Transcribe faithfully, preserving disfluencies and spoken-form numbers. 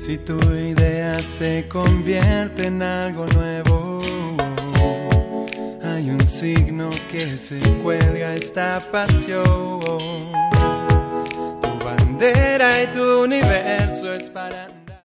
Si tu idea se convierte en algo nuevo, hay un signo que se cuelga esta pasión. Tu bandera y tu universo es para